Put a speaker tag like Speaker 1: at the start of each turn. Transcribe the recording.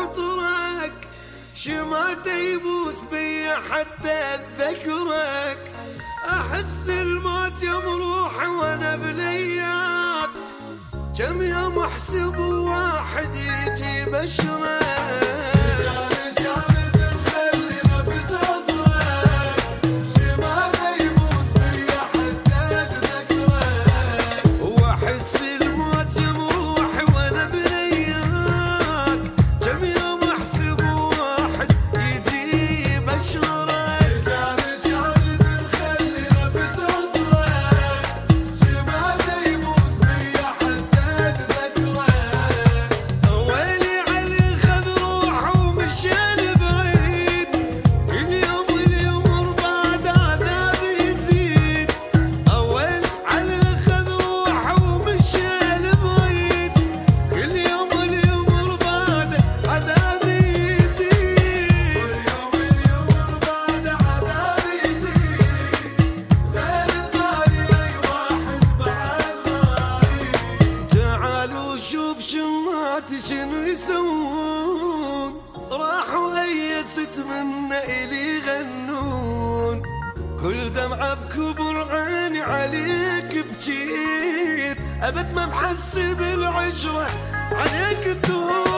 Speaker 1: عطرك، شماته يبوس بي حتى اتذكرك. احس الموت يوم روحي وانا بلياك، كم يوم احسب واحد يجي بشرك. شنو يسوون؟ راحوا ايست منا الي يغنون، كل دمعة بكبر عيني عليك بجيت، ابد ما محسب العشرة عليك تهون.